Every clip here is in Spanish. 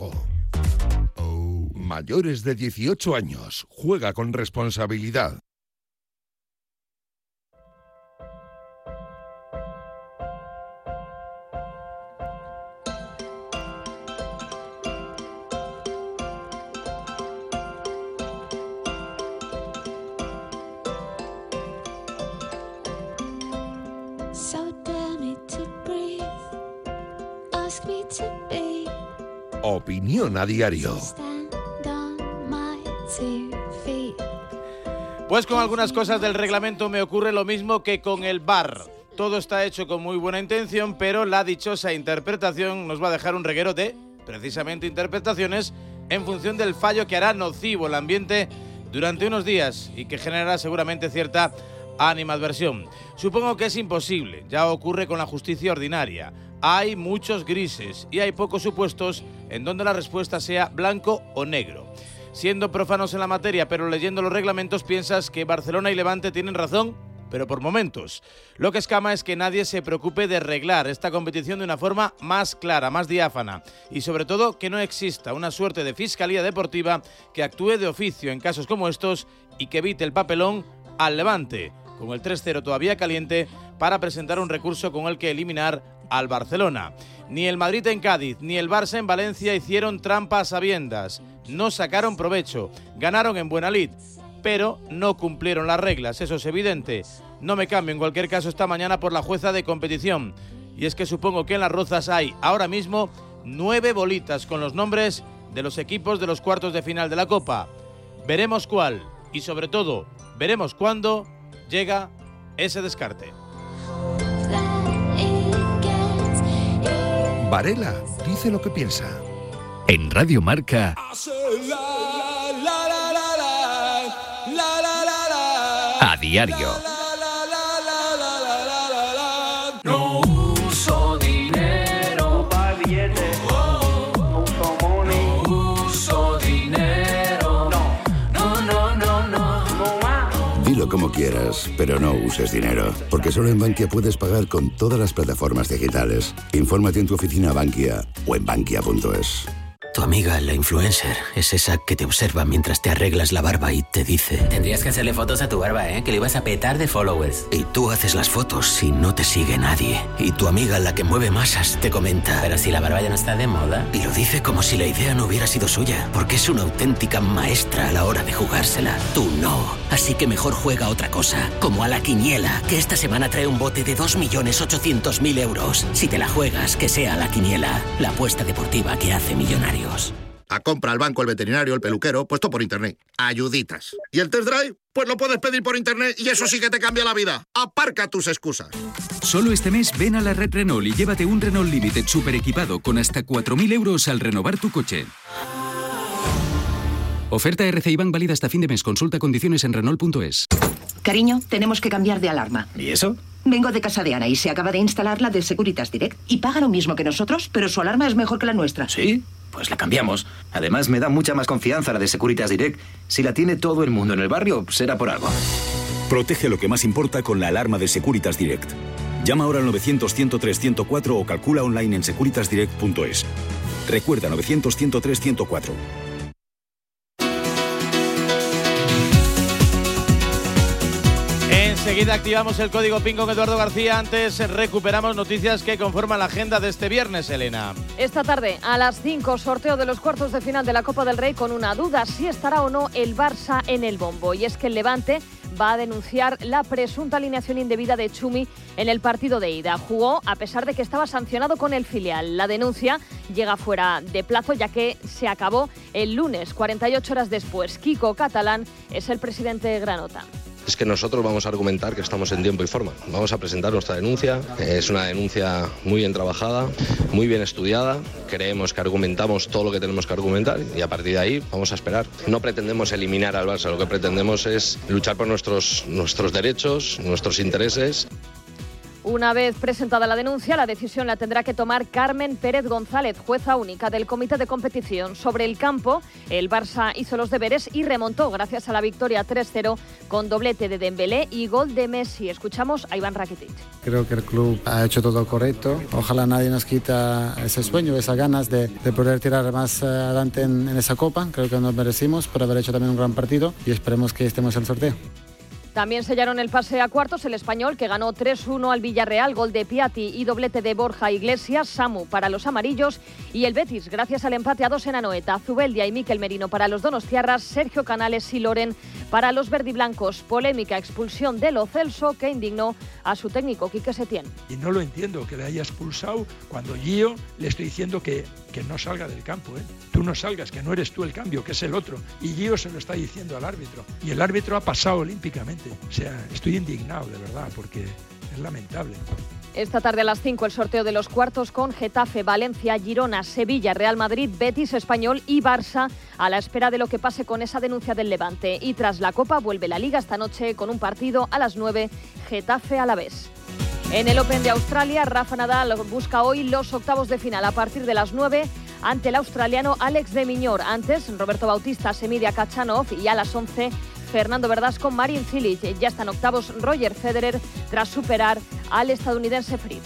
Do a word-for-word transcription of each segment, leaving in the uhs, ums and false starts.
juego. Oh. Mayores de dieciocho años. Juega con responsabilidad. Opinión a diario. Pues con algunas cosas del reglamento me ocurre lo mismo que con el V A R. Todo está hecho con muy buena intención, pero la dichosa interpretación nos va a dejar un reguero de, precisamente, interpretaciones en función del fallo que hará nocivo el ambiente durante unos días y que generará seguramente cierta animadversión. Supongo que es imposible, ya ocurre con la justicia ordinaria. Hay muchos grises y hay pocos supuestos en donde la respuesta sea blanco o negro. Siendo profanos en la materia, pero leyendo los reglamentos, piensas que Barcelona y Levante tienen razón, pero por momentos. Lo que escama es que nadie se preocupe de reglar esta competición de una forma más clara, más diáfana, y sobre todo que no exista una suerte de fiscalía deportiva que actúe de oficio en casos como estos y que evite el papelón al Levante, con el tres cero todavía caliente, para presentar un recurso con el que eliminar al Barcelona. Ni el Madrid en Cádiz, ni el Barça en Valencia hicieron trampa a sabiendas. No sacaron provecho, ganaron en buena lid, pero no cumplieron las reglas, eso es evidente. No me cambio en cualquier caso esta mañana por la jueza de competición. Y es que supongo que en Las Rozas hay ahora mismo nueve bolitas con los nombres de los equipos de los cuartos de final de la Copa. Veremos cuál y sobre todo veremos cuándo llega ese descarte. Varela dice lo que piensa. En Radio Marca. A diario. No uso dinero pa' billetes. No uso money. No uso dinero. No, no, no, no, no. Dilo como quieras, pero no uses dinero. Porque solo en Bankia puedes pagar con todas las plataformas digitales. Infórmate en tu oficina Bankia o en bankia punto es. Tu amiga, la influencer, es esa que te observa mientras te arreglas la barba y te dice: tendrías que hacerle fotos a tu barba, ¿eh? Que le ibas a petar de followers. Y tú haces las fotos y no te sigue nadie. Y tu amiga, la que mueve masas, te comenta: pero si la barba ya no está de moda. Y lo dice como si la idea no hubiera sido suya, porque es una auténtica maestra a la hora de jugársela. Tú no. Así que mejor juega a otra cosa, como a la quiniela, que esta semana trae un bote de dos millones ochocientos mil euros. Si te la juegas, que sea la quiniela, la apuesta deportiva que hace millonarios. A compra, al banco, el veterinario, el peluquero, pues todo por internet. Ayuditas. ¿Y el test drive? Pues lo puedes pedir por internet y eso sí que te cambia la vida. Aparca tus excusas. Solo este mes ven a la red Renault y llévate un Renault Limited super equipado con hasta cuatro mil euros al renovar tu coche. Oferta R C I Bank válida hasta fin de mes. Consulta condiciones en Renault punto es. Cariño, tenemos que cambiar de alarma. ¿Y eso? Vengo de casa de Ana y se acaba de instalar la de Securitas Direct. Y paga lo mismo que nosotros, pero su alarma es mejor que la nuestra. ¿Sí? Pues la cambiamos. Además, me da mucha más confianza la de Securitas Direct. Si la tiene todo el mundo en el barrio, será por algo. Protege lo que más importa con la alarma de Securitas Direct. Llama ahora al novecientos, ciento tres, ciento cuatro o calcula online en securitas direct punto es. Recuerda, novecientos, ciento tres, ciento cuatro. Enseguida activamos el código PIN con Eduardo García. Antes recuperamos noticias que conforman la agenda de este viernes, Elena. Esta tarde, a las cinco, sorteo de los cuartos de final de la Copa del Rey con una duda: si estará o no el Barça en el bombo. Y es que el Levante va a denunciar la presunta alineación indebida de Chumi en el partido de ida. Jugó a pesar de que estaba sancionado con el filial. La denuncia llega fuera de plazo, ya que se acabó el lunes, cuarenta y ocho horas después. Kiko Catalán es el presidente de Granota. Es que nosotros vamos a argumentar que estamos en tiempo y forma. Vamos a presentar nuestra denuncia. Es una denuncia muy bien trabajada, muy bien estudiada. Creemos que argumentamos todo lo que tenemos que argumentar y a partir de ahí vamos a esperar. No pretendemos eliminar al Barça, lo que pretendemos es luchar por nuestros, nuestros derechos, nuestros intereses. Una vez presentada la denuncia, la decisión la tendrá que tomar Carmen Pérez González, jueza única del comité de competición. Sobre el campo, el Barça hizo los deberes y remontó gracias a la victoria tres cero con doblete de Dembélé y gol de Messi. Escuchamos a Iván Rakitic. Creo que el club ha hecho todo correcto. Ojalá nadie nos quita ese sueño, esas ganas de, de poder tirar más adelante en, en esa copa. Creo que nos merecimos por haber hecho también un gran partido y esperemos que estemos en el sorteo. También sellaron el pase a cuartos el Español, que ganó tres uno al Villarreal, gol de Piatti y doblete de Borja Iglesias, Samu para los amarillos, y el Betis, gracias al empate a dos en Anoeta, Zubeldia y Mikel Merino para los donostiarras, Sergio Canales y Loren para los verdiblancos. Polémica expulsión de Lo Celso que indignó a su técnico, Quique Setién. Y no lo entiendo, que le haya expulsado cuando Gio le estoy diciendo que, que no salga del campo, ¿eh? Tú no salgas, que no eres tú el cambio, que es el otro. Y Gio se lo está diciendo al árbitro. Y el árbitro ha pasado olímpicamente. O sea, estoy indignado, de verdad, porque es lamentable. Esta tarde a las cinco el sorteo de los cuartos con Getafe, Valencia, Girona, Sevilla, Real Madrid, Betis, Español y Barça, a la espera de lo que pase con esa denuncia del Levante. Y tras la Copa vuelve la Liga esta noche con un partido a las nueve, Getafe Alavés. En el Open de Australia, Rafa Nadal busca hoy los octavos de final a partir de las nueve ante el australiano Alex de Miñor. Antes, Roberto Bautista se mide a Khachanov y a las once Fernando Verdasco, Marin Cilic. Ya están octavos Roger Federer tras superar al estadounidense Fritz.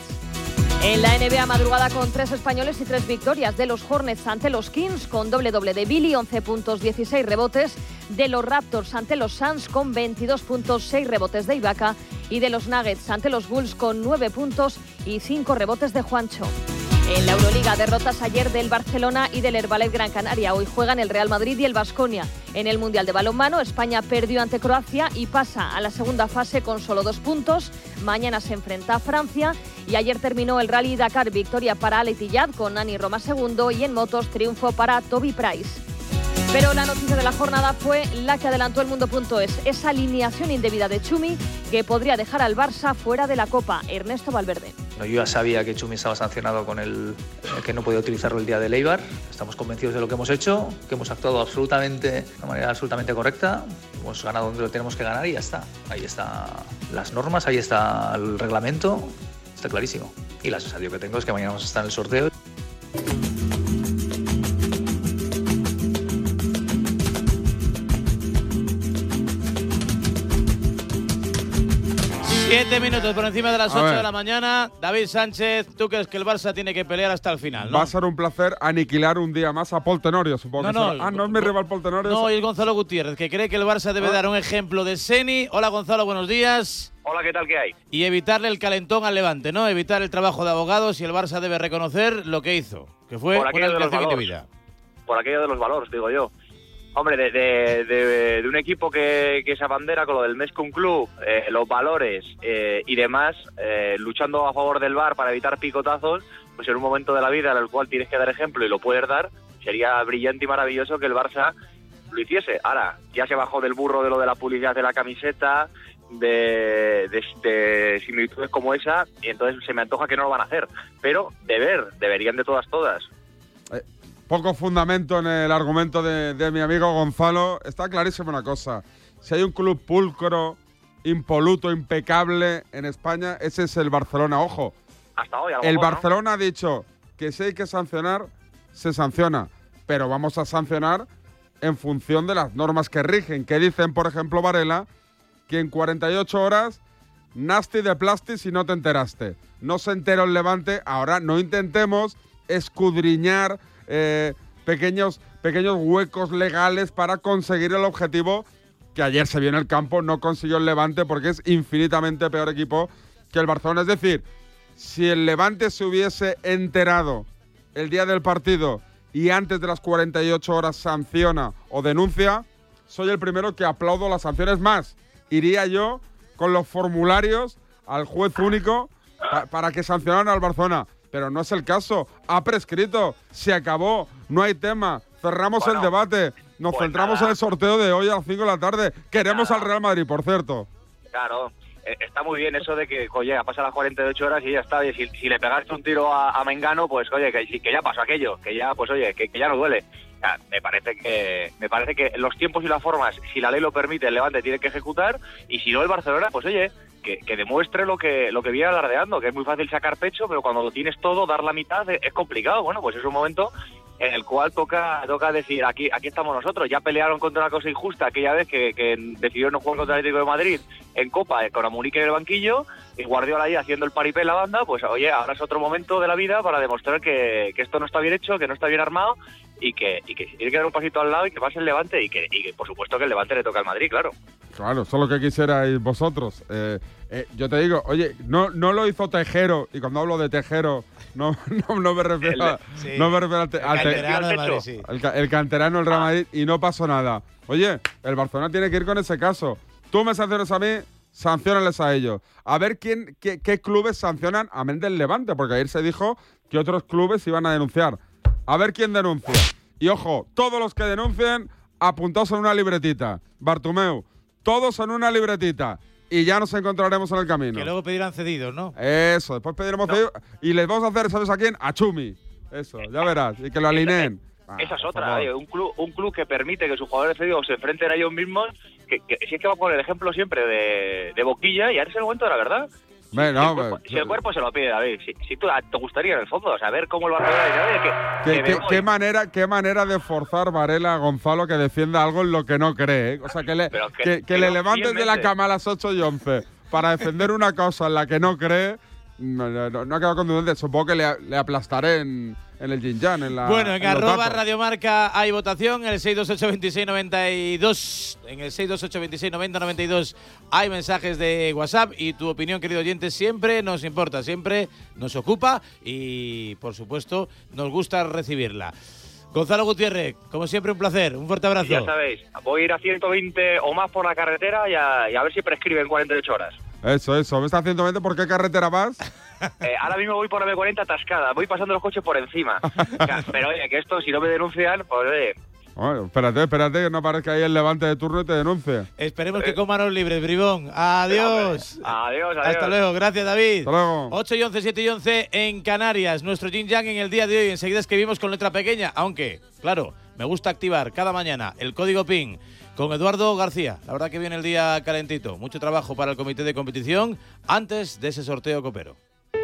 En la N B A, madrugada con tres españoles y tres victorias de los Hornets ante los Kings con doble doble de Billy, once puntos, dieciséis rebotes, de los Raptors ante los Suns con veintidós puntos, seis rebotes de Ibaka y de los Nuggets ante los Bulls con nueve puntos y cinco rebotes de Juancho. En la Euroliga, derrotas ayer del Barcelona y del Herbalife Gran Canaria. Hoy juegan el Real Madrid y el Baskonia. En el Mundial de Balonmano, España perdió ante Croacia y pasa a la segunda fase con solo dos puntos. Mañana se enfrenta a Francia y ayer terminó el Rally Dakar. Victoria para Ale Tillad con Nani Roma segundo y en motos triunfo para Toby Price. Pero la noticia de la jornada fue la que adelantó el Mundo.es, esa alineación indebida de Chumi que podría dejar al Barça fuera de la Copa. Ernesto Valverde. Yo ya sabía que Chumi estaba sancionado con el que no podía utilizarlo el día de Eibar. Estamos convencidos de lo que hemos hecho, que hemos actuado absolutamente de una manera absolutamente correcta. Hemos ganado donde lo tenemos que ganar y ya está. Ahí están las normas, ahí está el reglamento, está clarísimo. Y la sensación que tengo es que mañana vamos a estar en el sorteo. Siete minutos por encima de las ocho de la mañana. David Sánchez, ¿tú crees que el Barça tiene que pelear hasta el final, no? Va a ser un placer aniquilar un día más a Pol Tenorio, supongo. No, que no, será. Ah, no es mi rival Pol Tenorio. No, y es Gonzalo Gutiérrez, que cree que el Barça debe Ah. dar un ejemplo de Seni. Hola, Gonzalo, buenos días. Hola, ¿qué tal? ¿Qué hay? Y evitarle el calentón al Levante, ¿no? Evitar el trabajo de abogados y el Barça debe reconocer lo que hizo, que fue Por una aquello de los alineación valores. indebida. Por aquello de los valores, digo yo. Hombre, de, de, de, de un equipo que, que se abandera con lo del Mezcum Club, eh, los valores eh, y demás, eh, luchando a favor del V A R para evitar picotazos, pues en un momento de la vida en el cual tienes que dar ejemplo y lo puedes dar, sería brillante y maravilloso que el Barça lo hiciese. Ahora, ya se bajó del burro de lo de la publicidad de la camiseta, de, de, de similitudes como esa, y entonces se me antoja que no lo van a hacer. Pero deber, deberían de todas, todas. Poco fundamento en el argumento de, de mi amigo Gonzalo. Está clarísima una cosa. Si hay un club pulcro, impoluto, impecable en España, ese es el Barcelona. Ojo, Hasta hoy, a lo el mejor, ¿no? Barcelona ha dicho que si hay que sancionar, se sanciona. Pero vamos a sancionar en función de las normas que rigen. Que dicen, por ejemplo, Varela, que en cuarenta y ocho horas, nasty de plasti si no te enteraste. No se enteró el Levante. Ahora no intentemos escudriñar Eh, pequeños, pequeños huecos legales para conseguir el objetivo que ayer se vio en el campo, no consiguió el Levante porque es infinitamente peor equipo que el Barcelona. Es decir, si el Levante se hubiese enterado el día del partido y antes de las cuarenta y ocho horas sanciona o denuncia, soy el primero que aplaudo las sanciones. Más, iría yo con los formularios al juez único pa- para que sancionaran al Barcelona. Pero no es el caso. Ha prescrito. Se acabó. No hay tema. Cerramos Bueno, el debate. Nos pues centramos nada. en el sorteo de hoy a las cinco de la tarde. Queremos al Real Madrid, por cierto. Claro, eh, está muy bien eso de que, oye, ha pasado las cuarenta y ocho horas y ya está. Oye, si, si le pegaste un tiro a, a Mengano, pues oye, que, que ya pasó aquello, que ya, pues oye, que, que ya no duele. O sea, me parece que me parece que los tiempos y las formas, si la ley lo permite, el Levante tiene que ejecutar, y si no el Barcelona, pues oye, que, que demuestre lo que lo que viene alardeando, que es muy fácil sacar pecho, pero cuando lo tienes todo, dar la mitad es complicado. Bueno, pues es un momento en el cual toca toca decir, aquí aquí estamos nosotros. Ya pelearon contra una cosa injusta aquella vez que, que decidió no jugar contra el Atlético de Madrid en Copa, con Amunique en el banquillo, y Guardiola ahí haciendo el paripé en la banda. Pues oye, ahora es otro momento de la vida para demostrar que, que esto no está bien hecho, que no está bien armado, y que, y que tiene que dar un pasito al lado y que pase el Levante, y que, y que por supuesto que el Levante le toca al Madrid, claro. Claro, eso es lo que quisierais vosotros. Eh, eh, yo te digo, oye, no no lo hizo Tejero, y cuando hablo de Tejero, no no, no me refiero a, sí. no me refiero al, te, al, canterano te, Madrid, sí. el, el canterano del Real Madrid, y no pasó nada. Oye, el Barcelona tiene que ir con ese caso. Tú me sancionas a mí, sanciónales a ellos. A ver quién qué, qué clubes sancionan a Méndez Levante, porque ayer se dijo que otros clubes iban a denunciar. A ver quién denuncia. Y ojo, todos los que denuncien, apuntaos en una libretita. Bartomeu, todos en una libretita. Y ya nos encontraremos en el camino. Que luego pedirán cedidos, ¿no? Eso, después pediremos no. cedidos. Y les vamos a hacer, ¿sabes a quién? A Chumi. Eso, ya verás. Y que lo alineen. Ah, esa es otra, oye, un club un club que permite que sus jugadores cedidos se enfrenten a ellos mismos, que, que si es que va a poner el ejemplo siempre de, de Boquilla, y ahora es el momento de la verdad. Bueno, si, el cuerpo, si el cuerpo se lo pide, David, si, si tú, te gustaría en el fondo saber cómo lo va a hacer, que, ¿Qué, que qué, qué, manera, ¿Qué manera de forzar Varela a Gonzalo que defienda algo en lo que no cree? ¿eh? O sea, que le, que, que, que, que le levantes de la cama a las ocho y once para defender una cosa en la que no cree, no, no, no ha quedado contundente. Supongo que le, le aplastaré en, en el Yin-Yang, en la Bueno, en, en arroba Radiomarca hay votación, en el seis dos ocho, veintiséis, noventa y dos, en el seis dos ocho, veintiséis, noventa, noventa y dos hay mensajes de WhatsApp, y tu opinión, querido oyente, siempre nos importa, siempre nos ocupa, y por supuesto nos gusta recibirla. Gonzalo Gutiérrez, como siempre, un placer, un fuerte abrazo. Ya sabéis, voy a ir a ciento veinte o más por la carretera, y a, y a ver si prescribe en cuarenta y ocho horas. Eso, eso. ¿Me está a ciento veinte? ¿Por qué carretera vas? Eh, ahora mismo voy por la B cuarenta atascada. Voy pasando los coches por encima. O sea, pero oye, que esto, si no me denuncian, pues oye. Bueno, espérate, espérate, que no aparezca ahí el Levante de turno y te denuncie. Esperemos eh. que coman libres, Bribón. Adiós. Adiós, adiós. Hasta luego. Gracias, David. Hasta luego. ocho y once, siete y once en Canarias. Nuestro Yin-Yang en el día de hoy. Enseguida escribimos con letra pequeña, aunque, claro, me gusta activar cada mañana el código PIN con Eduardo García. La verdad que viene el día calentito. Mucho trabajo para el comité de competición antes de ese sorteo copero.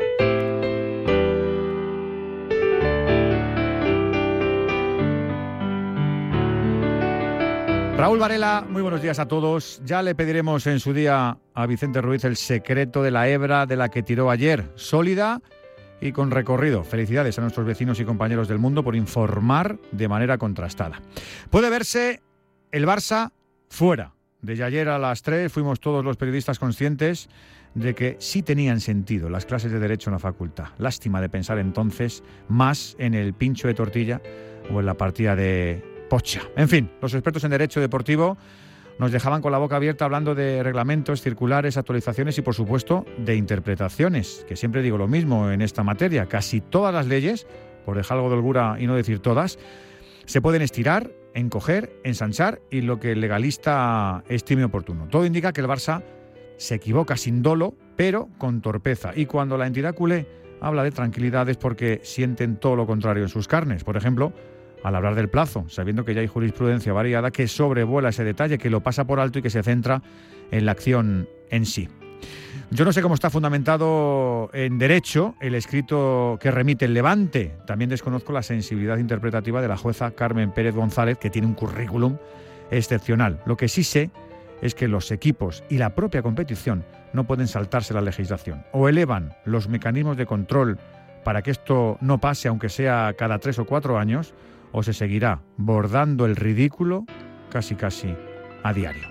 Raúl Varela, muy buenos días a todos. Ya le pediremos en su día a Vicente Ruiz el secreto de la hebra de la que tiró ayer. Sólida y con recorrido. Felicidades a nuestros vecinos y compañeros del mundo por informar de manera contrastada. Puede verse el Barça fuera. Desde ayer a las tres fuimos todos los periodistas conscientes de que sí tenían sentido las clases de Derecho en la facultad. Lástima de pensar entonces más en el pincho de tortilla o en la partida de pocha. En fin, los expertos en Derecho Deportivo nos dejaban con la boca abierta hablando de reglamentos, circulares, actualizaciones y, por supuesto, de interpretaciones, que siempre digo lo mismo en esta materia. Casi todas las leyes, por dejar algo de holgura y no decir todas, se pueden estirar, encoger, ensanchar y lo que el legalista estime oportuno. Todo indica que el Barça se equivoca sin dolo, pero con torpeza. Y cuando la entidad culé habla de tranquilidad es porque sienten todo lo contrario en sus carnes. Por ejemplo, al hablar del plazo, sabiendo que ya hay jurisprudencia variada que sobrevuela ese detalle, que lo pasa por alto y que se centra en la acción en sí. Yo no sé cómo está fundamentado en derecho el escrito que remite el Levante. También desconozco la sensibilidad interpretativa de la jueza Carmen Pérez González, que tiene un currículum excepcional. Lo que sí sé es que los equipos y la propia competición no pueden saltarse la legislación. O elevan los mecanismos de control para que esto no pase, aunque sea cada tres o cuatro años, o se seguirá bordando el ridículo casi casi a diario.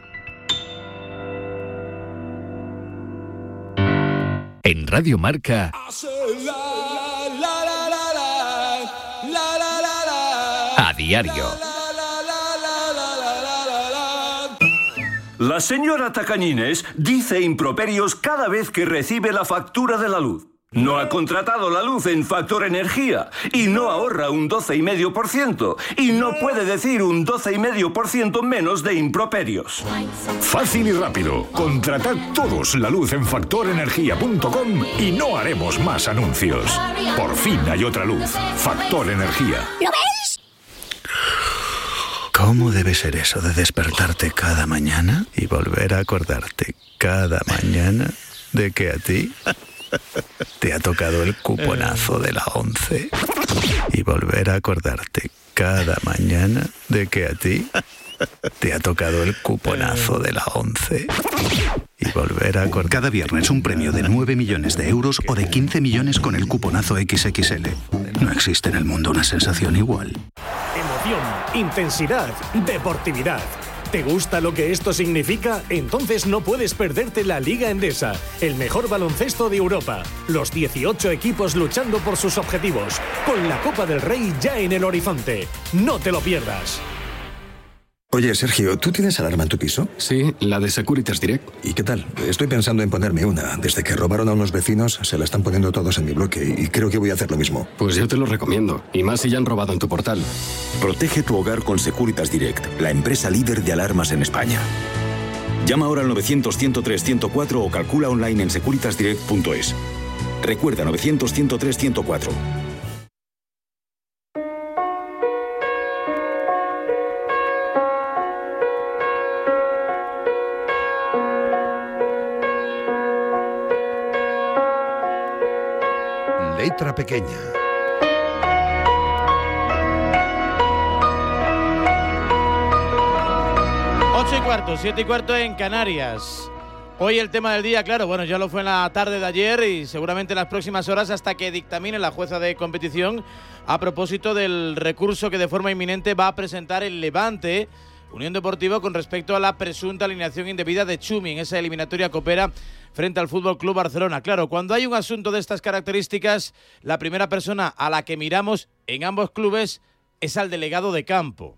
En Radio Marca, a diario. La señora Tacañines dice improperios cada vez que recibe la factura de la luz. No ha contratado la luz en Factor Energía y no ahorra un doce coma cinco por ciento y no puede decir un doce coma cinco por ciento menos de improperios. Fácil y rápido. Contratad todos la luz en factor energía punto com y no haremos más anuncios. Por fin hay otra luz. Factor Energía. ¿Lo ves? ¿Cómo debe ser eso de despertarte cada mañana y volver a acordarte cada mañana de que a ti te ha tocado el cuponazo de la once? Y volver a acordarte cada mañana de que a ti te ha tocado el cuponazo de la once. Y volver a acordarte. Cada viernes un premio de nueve millones de euros o de quince millones con el cuponazo equis equis ele. No existe en el mundo una sensación igual. Emoción, intensidad, deportividad. ¿Te gusta lo que esto significa? Entonces no puedes perderte la Liga Endesa, el mejor baloncesto de Europa. Los dieciocho equipos luchando por sus objetivos, con la Copa del Rey ya en el horizonte. No te lo pierdas. Oye, Sergio, ¿tú tienes alarma en tu piso? Sí, la de Securitas Direct. ¿Y qué tal? Estoy pensando en ponerme una. Desde que robaron a unos vecinos, se la están poniendo todos en mi bloque y creo que voy a hacer lo mismo. Pues yo te lo recomiendo, y más si ya han robado en tu portal. Protege tu hogar con Securitas Direct, la empresa líder de alarmas en España. Llama ahora al novecientos, ciento tres, ciento cuatro o calcula online en securitas direct punto es. Recuerda novecientos, ciento tres, ciento cuatro. Letra pequeña. Ocho y cuarto, siete y cuarto en Canarias. Hoy el tema del día, claro, bueno, ya lo fue en la tarde de ayer y seguramente en las próximas horas hasta que dictamine la jueza de competición a propósito del recurso que de forma inminente va a presentar el Levante Unión Deportiva con respecto a la presunta alineación indebida de Txumi en esa eliminatoria copera frente al Fútbol Club Barcelona. Claro, cuando hay un asunto de estas características, la primera persona a la que miramos en ambos clubes es al delegado de campo,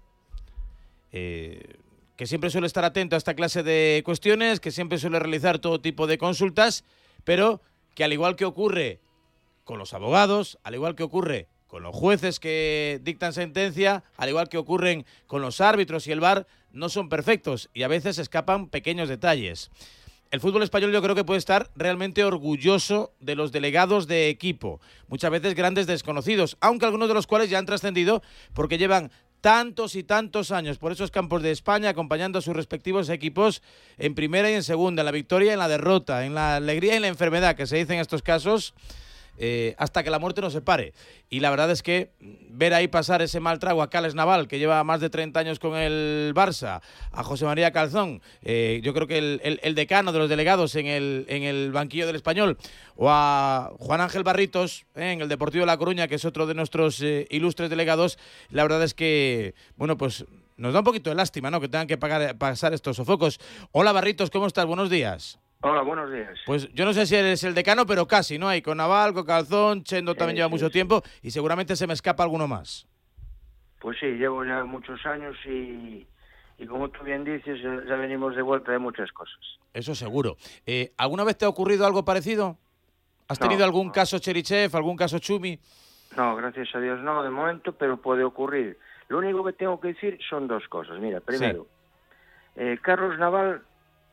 eh, que siempre suele estar atento a esta clase de cuestiones, que siempre suele realizar todo tipo de consultas, pero que al igual que ocurre con los abogados, al igual que ocurre con los jueces que dictan sentencia, al igual que ocurren con los árbitros y el V A R, no son perfectos y a veces escapan pequeños detalles. El fútbol español yo creo que puede estar realmente orgulloso de los delegados de equipo, muchas veces grandes desconocidos, aunque algunos de los cuales ya han trascendido porque llevan tantos y tantos años por esos campos de España acompañando a sus respectivos equipos en primera y en segunda, en la victoria y en la derrota, en la alegría y en la enfermedad, que se dice en estos casos, Eh, hasta que la muerte nos separe. Y la verdad es que ver ahí pasar ese mal trago a Carles Naval, que lleva más de treinta años con el Barça, a José María Calzón, eh, yo creo que el, el, el decano de los delegados en el, en el banquillo del Español, o a Juan Ángel Barritos, eh, en el Deportivo de La Coruña, que es otro de nuestros eh, ilustres delegados, la verdad es que, bueno, pues nos da un poquito de lástima, ¿no?, que tengan que pagar, pasar estos sofocos. Hola Barritos, ¿cómo estás? Buenos días. Hola, buenos días. Pues yo no sé si eres el decano, pero casi, ¿no? Hay con Naval, con Calzón, Chendo también sí, lleva sí, mucho sí. tiempo y seguramente se me escapa alguno más. Pues sí, llevo ya muchos años y, y como tú bien dices, ya, ya venimos de vuelta de muchas cosas. Eso seguro. Eh, ¿Alguna vez te ha ocurrido algo parecido? ¿Has No, tenido algún no. caso Cherichev, algún caso Txumi? No, gracias a Dios no, de momento, pero puede ocurrir. Lo único que tengo que decir son dos cosas. Mira, primero, eh, Carlos Naval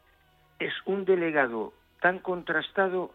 es un delegado tan contrastado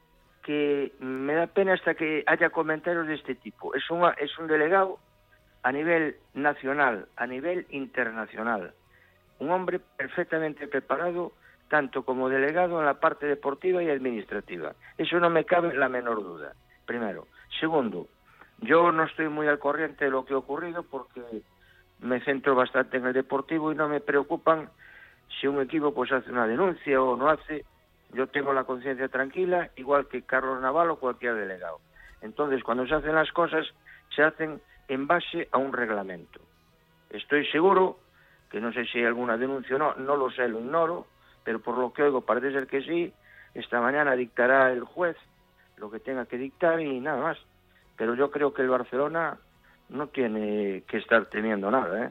que me da pena hasta que haya comentarios de este tipo. Es un, es un delegado a nivel nacional, a nivel internacional. Un hombre perfectamente preparado, tanto como delegado en la parte deportiva y administrativa. Eso no me cabe la menor duda, primero. Segundo, yo no estoy muy al corriente de lo que ha ocurrido porque me centro bastante en el deportivo y no me preocupan si un equipo pues hace una denuncia o no hace. Yo tengo la conciencia tranquila, igual que Carlos Naval o cualquier delegado. Entonces, cuando se hacen las cosas, se hacen en base a un reglamento. Estoy seguro, que no sé si hay alguna denuncia o no, no lo sé, lo ignoro, pero por lo que oigo parece ser que sí. Esta mañana dictará el juez lo que tenga que dictar y nada más. Pero yo creo que el Barcelona no tiene que estar temiendo nada, ¿eh?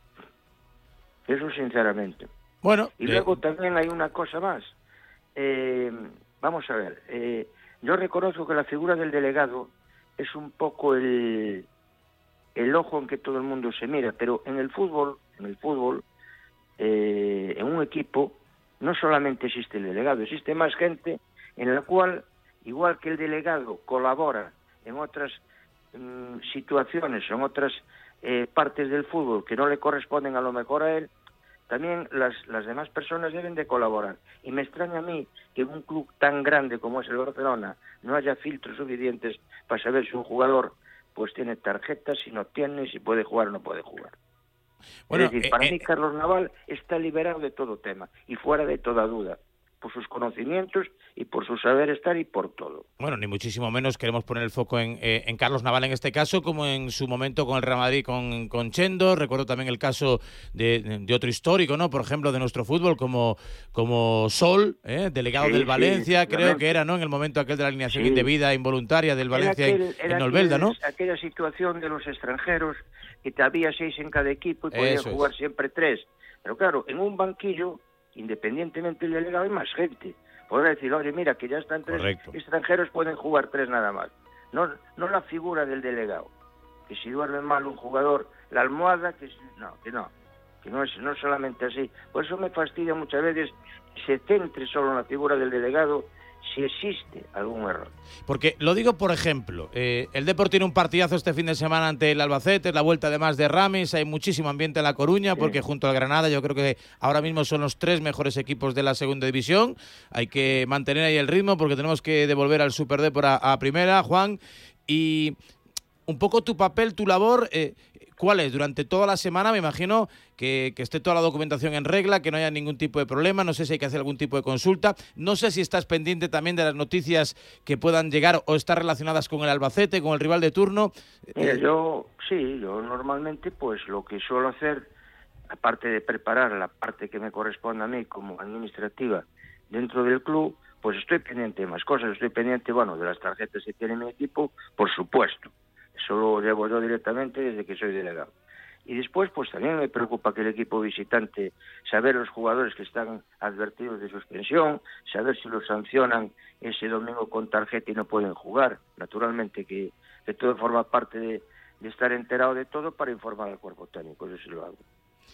Eso sinceramente. Bueno, y luego también hay una cosa más. Eh, vamos a ver, eh, yo reconozco que la figura del delegado es un poco el, el ojo en que todo el mundo se mira, pero en el fútbol, en el fútbol, eh, en un equipo, no solamente existe el delegado, existe más gente en la cual, igual que el delegado colabora en otras mm, situaciones, en otras eh, partes del fútbol que no le corresponden a lo mejor a él, también las, las demás personas deben de colaborar. Y me extraña a mí que en un club tan grande como es el Barcelona no haya filtros suficientes para saber si un jugador pues tiene tarjetas, si no tiene, si puede jugar o no puede jugar. Bueno, es decir, para eh, mí Carlos Naval está liberado de todo tema y fuera de toda duda, por sus conocimientos y por su saber estar y por todo. Bueno, ni muchísimo menos queremos poner el foco en, eh, en Carlos Naval en este caso, como en su momento con el Real Madrid, con, con Chendo. Recuerdo también el caso de, de otro histórico, ¿no? Por ejemplo, de nuestro fútbol, como, como Sol, ¿eh? delegado sí, del Valencia, sí, creo realmente. que era, ¿no? En el momento aquel de la alineación sí. indebida, involuntaria del Valencia aquel, en, en Novelda, ¿no? Aquella situación de los extranjeros, que te había seis en cada equipo y podían Eso jugar es. siempre tres. Pero claro, en un banquillo, independientemente del delegado, hay más gente. Podrá decir, oye, mira, que ya están tres Correcto. extranjeros, pueden jugar tres nada más. No, no la figura del delegado. Que si duerme mal un jugador, la almohada, que no, que no. Que no es no solamente así. Por eso me fastidia muchas veces que se centre solo en la figura del delegado, si existe algún error. Porque lo digo, por ejemplo, eh, el Depor tiene un partidazo este fin de semana ante el Albacete, la vuelta además de Ramis, hay muchísimo ambiente en La Coruña, sí. porque junto al Granada yo creo que ahora mismo son los tres mejores equipos de la segunda división. Hay que mantener ahí el ritmo porque tenemos que devolver al Super Depor a, a primera, Juan. Y un poco tu papel, tu labor, eh, ¿cuál es? Durante toda la semana me imagino que, que esté toda la documentación en regla, que no haya ningún tipo de problema, no sé si hay que hacer algún tipo de consulta, no sé si estás pendiente también de las noticias que puedan llegar o estar relacionadas con el Albacete, con el rival de turno. Mira, yo sí, yo normalmente pues lo que suelo hacer, aparte de preparar la parte que me corresponde a mí como administrativa dentro del club, pues estoy pendiente de más cosas, estoy pendiente, bueno, de las tarjetas que tiene mi equipo, por supuesto. Eso lo llevo yo directamente desde que soy delegado. Y después, pues también me preocupa que el equipo visitante, saber los jugadores que están advertidos de suspensión, saber si los sancionan ese domingo con tarjeta y no pueden jugar. Naturalmente que, que todo forma parte de, de estar enterado de todo para informar al cuerpo técnico, eso sí lo hago.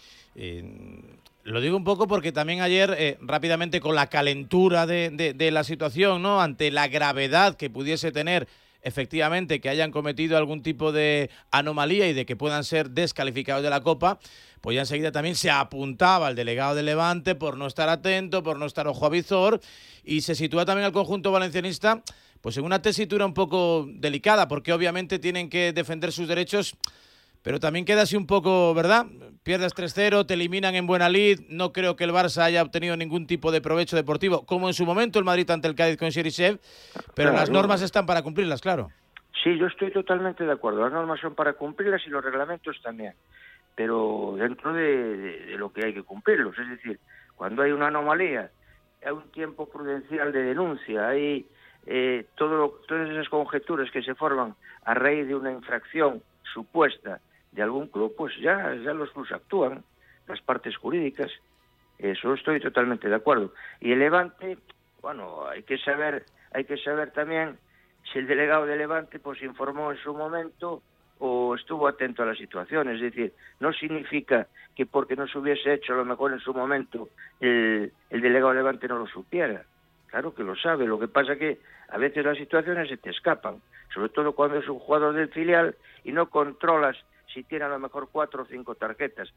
Eh, lo digo un poco porque también ayer, eh, rápidamente, con la calentura de, de, de la situación, ¿no? Ante la gravedad que pudiese tener efectivamente que hayan cometido algún tipo de anomalía y de que puedan ser descalificados de la Copa, pues ya enseguida también se apuntaba al delegado de Levante por no estar atento, por no estar ojo a visor, y se sitúa también al conjunto valencianista pues en una tesitura un poco delicada, porque obviamente tienen que defender sus derechos, pero también queda así un poco, ¿verdad? Pierdes tres cero, te eliminan en buena lid, no creo que el Barça haya obtenido ningún tipo de provecho deportivo, como en su momento el Madrid ante el Cádiz con Cherisev, pero claro, las normas están para cumplirlas, claro. Sí, yo estoy totalmente de acuerdo, las normas son para cumplirlas y los reglamentos también, pero dentro de, de, de lo que hay que cumplirlos, es decir, cuando hay una anomalía, hay un tiempo prudencial de denuncia, hay eh, todo, todas esas conjeturas que se forman a raíz de una infracción supuesta de algún club, pues ya, ya los clubes actúan, las partes jurídicas, eso estoy totalmente de acuerdo. Y el Levante, bueno, hay que saber, hay que saber también si el delegado de Levante pues informó en su momento o estuvo atento a la situación, es decir, no significa que porque no se hubiese hecho a lo mejor en su momento el, el delegado de Levante no lo supiera, claro que lo sabe, lo que pasa que a veces las situaciones se te escapan, sobre todo cuando es un jugador del filial y no controlas si tiene a lo mejor cuatro o cinco tarjetas.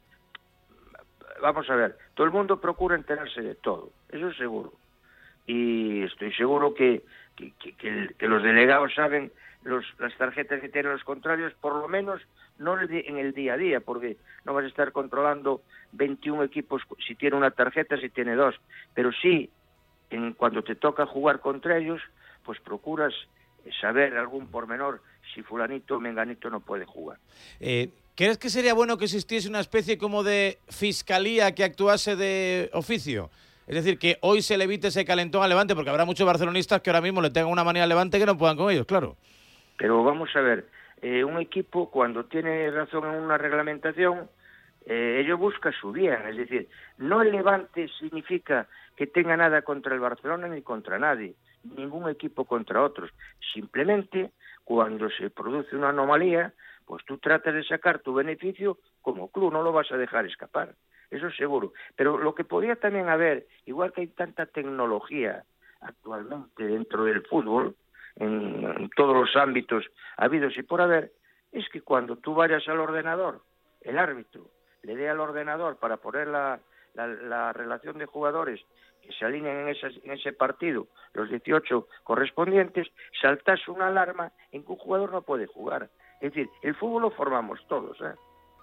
Vamos a ver, todo el mundo procura enterarse de todo, eso es seguro. Y estoy seguro que, que, que, que, que los delegados saben los, las tarjetas que tienen los contrarios, por lo menos no en el día a día, porque no vas a estar controlando veintiún equipos si tiene una tarjeta, si tiene dos, pero sí, en cuando te toca jugar contra ellos, pues procuras saber algún pormenor si fulanito o menganito no puede jugar. Eh, ¿Crees que sería bueno que existiese una especie como de fiscalía que actuase de oficio? Es decir, que hoy se le evite ese calentón al Levante, porque habrá muchos barcelonistas que ahora mismo le tengan una manía al Levante que no puedan con ellos, claro. Pero vamos a ver, eh, un equipo cuando tiene razón en una reglamentación, eh, ello busca su bien, es decir, no el Levante significa que tenga nada contra el Barcelona ni contra nadie, ningún equipo contra otros, simplemente cuando se produce una anomalía, pues tú tratas de sacar tu beneficio como club, no lo vas a dejar escapar, eso es seguro. Pero lo que podría también haber, igual que hay tanta tecnología actualmente dentro del fútbol, en, en todos los ámbitos habidos y por haber, es que cuando tú vayas al ordenador, el árbitro le dé al ordenador para poner la, la, la relación de jugadores que se alineen en, esas, en ese partido, los dieciocho correspondientes, saltase una alarma en que un jugador no puede jugar. Es decir, el fútbol lo formamos todos, ¿eh?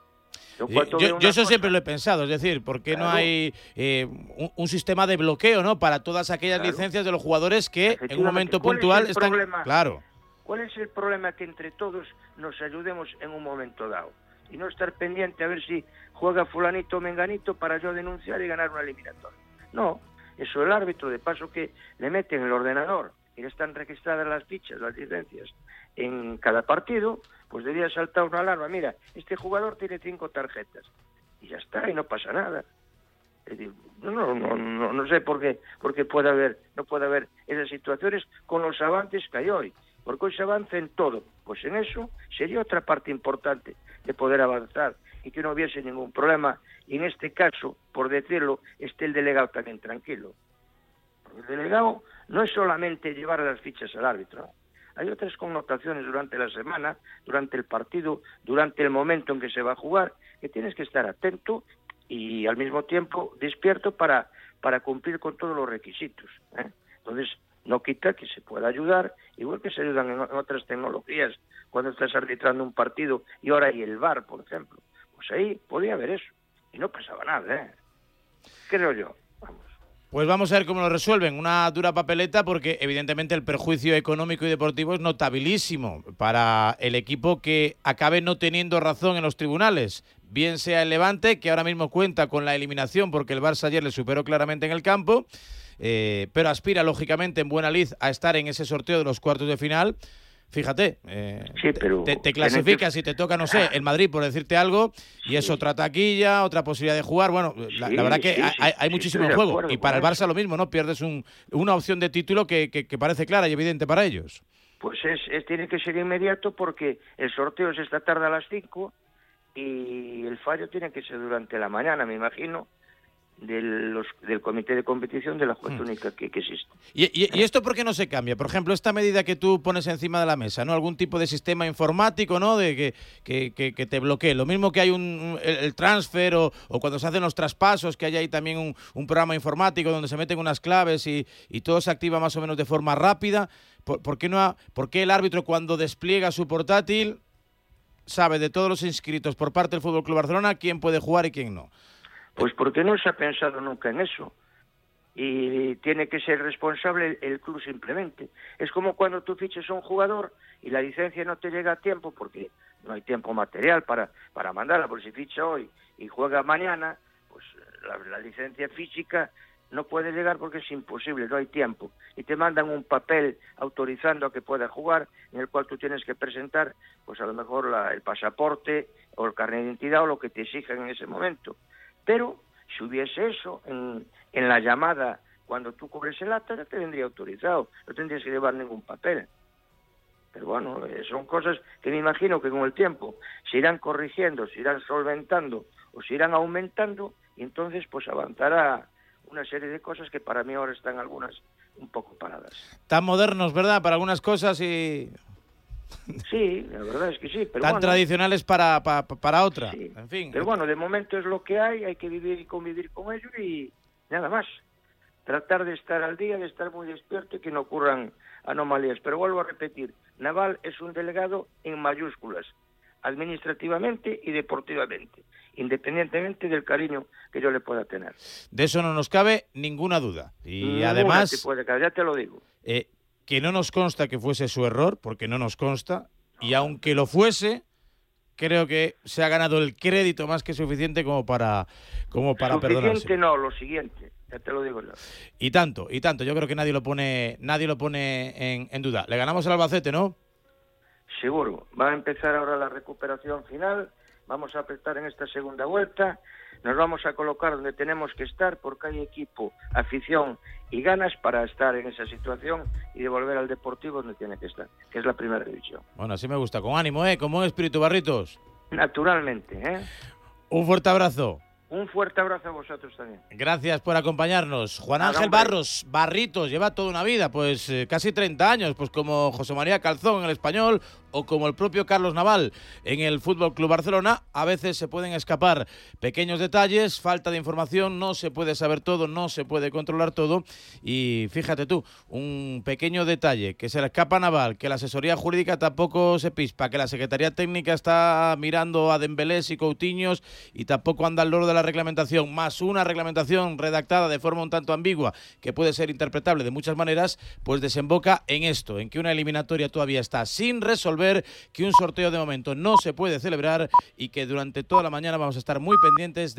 Yo, yo, yo eso cosa... siempre lo he pensado, es decir, ¿por qué claro. no hay eh, un, un sistema de bloqueo, ¿no? Para todas aquellas claro. licencias de los jugadores que en un momento puntual es están... Problema? Claro. ¿Cuál es el problema? Que entre todos nos ayudemos en un momento dado y no estar pendiente a ver si juega fulanito o menganito para yo denunciar y ganar una eliminatoria. No, eso el árbitro, de paso que le meten el ordenador y le están registradas las fichas, las licencias en cada partido, pues debía saltar una alarma. Mira, este jugador tiene cinco tarjetas y ya está, y no pasa nada. Es decir, no, no, no, no, no sé por qué, porque puede haber, no puede haber esas situaciones con los avances que hay hoy, porque hoy se avanza en todo. Pues en eso sería otra parte importante de poder avanzar y que no hubiese ningún problema. Y en este caso, por decirlo, esté el delegado también tranquilo. Porque el delegado no es solamente llevar las fichas al árbitro, ¿no? Hay otras connotaciones durante la semana, durante el partido, durante el momento en que se va a jugar, que tienes que estar atento y al mismo tiempo despierto para, para cumplir con todos los requisitos, ¿eh? Entonces, no quita que se pueda ayudar, igual que se ayudan en otras tecnologías, cuando estás arbitrando un partido y ahora hay el V A R, por ejemplo. Pues ahí podía haber eso, y no pasaba nada, ¿eh? Creo yo. Pues vamos a ver cómo lo resuelven. Una dura papeleta porque evidentemente el perjuicio económico y deportivo es notabilísimo para el equipo que acabe no teniendo razón en los tribunales. Bien sea el Levante, que ahora mismo cuenta con la eliminación porque el Barça ayer le superó claramente en el campo, eh, pero aspira lógicamente en buena lid a estar en ese sorteo de los cuartos de final. Fíjate, eh, sí, pero te, te clasificas y te toca, no sé, el Madrid, por decirte algo, y es otra taquilla, otra posibilidad de jugar. Bueno, la, sí, la verdad que sí, hay, hay sí, muchísimo en juego. Y para el Barça lo mismo, ¿no? Pierdes un, una opción de título que, que, que parece clara y evidente para ellos. Pues es, es tiene que ser inmediato porque el sorteo es esta tarde a las cinco y el fallo tiene que ser durante la mañana, me imagino, de los, del comité de competición de la juez única que, que existe. ¿Y, y, ¿Y esto por qué no se cambia? Por ejemplo, esta medida que tú pones encima de la mesa, ¿no? Algún tipo de sistema informático, ¿no? De que, que, que, que te bloquee. Lo mismo que hay un, el, el transfer o, o cuando se hacen los traspasos, que hay ahí también un, un programa informático donde se meten unas claves y, y todo se activa más o menos de forma rápida. ¿Por, por qué no ha, por qué el árbitro cuando despliega su portátil sabe de todos los inscritos por parte del F C Barcelona quién puede jugar y quién no? Pues porque no se ha pensado nunca en eso. Y tiene que ser responsable el club simplemente. Es como cuando tú fiches a un jugador y la licencia no te llega a tiempo porque no hay tiempo material para, para mandarla. Porque si ficha hoy y juega mañana, pues la, la licencia física no puede llegar porque es imposible, no hay tiempo. Y te mandan un papel autorizando a que pueda jugar, en el cual tú tienes que presentar, pues a lo mejor la, el pasaporte o el carnet de identidad o lo que te exijan en ese momento. Pero si hubiese eso en, en la llamada, cuando tú cubres el acta, ya te vendría autorizado, no tendrías que llevar ningún papel. Pero bueno, eh, son cosas que me imagino que con el tiempo se irán corrigiendo, se irán solventando o se irán aumentando y entonces pues avanzará una serie de cosas que para mí ahora están algunas un poco paradas. Tan modernos, ¿verdad? Para algunas cosas y... Sí, la verdad es que sí. Pero tan bueno, tradicionales para, para, para otra. Sí. En fin. Pero bueno, de momento es lo que hay, hay que vivir y convivir con ello y nada más. Tratar de estar al día, de estar muy despierto y que no ocurran anomalías. Pero vuelvo a repetir, Naval es un delegado en mayúsculas, administrativamente y deportivamente, independientemente del cariño que yo le pueda tener. De eso no nos cabe ninguna duda. Y Ninguna además... te puede caber, ya te lo digo. Eh, que no nos consta que fuese su error, porque no nos consta, y aunque lo fuese, creo que se ha ganado el crédito más que suficiente como para, como para perdonarse. Suficiente no, lo siguiente, ya te lo digo yo. Y tanto, y tanto, yo creo que nadie lo pone, nadie lo pone en, en duda. Le ganamos al Albacete, ¿no? Seguro, va a empezar ahora la recuperación final, vamos a apretar en esta segunda vuelta, nos vamos a colocar donde tenemos que estar porque hay equipo, afición y ganas para estar en esa situación y devolver al Deportivo donde tiene que estar, que es la primera división. Bueno, así me gusta, con ánimo, ¿eh? Con buen espíritu, Barritos. Naturalmente, ¿eh? Un fuerte abrazo. Un fuerte abrazo a vosotros también. Gracias por acompañarnos. Juan Ángel hombre. Barros, Barritos, lleva toda una vida, pues eh, casi treinta años, pues como José María Calzón en el Español o como el propio Carlos Naval en el F C Barcelona, a veces se pueden escapar pequeños detalles, falta de información, no se puede saber todo, no se puede controlar todo y fíjate tú, un pequeño detalle que se le escapa a Naval, que la asesoría jurídica tampoco se pispa, que la Secretaría Técnica está mirando a Dembélés y Coutinhos y tampoco anda al loro de la reglamentación, más una reglamentación redactada de forma un tanto ambigua que puede ser interpretable de muchas maneras, pues desemboca en esto, en que una eliminatoria todavía está sin resolver, que un sorteo de momento no se puede celebrar y que durante toda la mañana vamos a estar muy pendientes de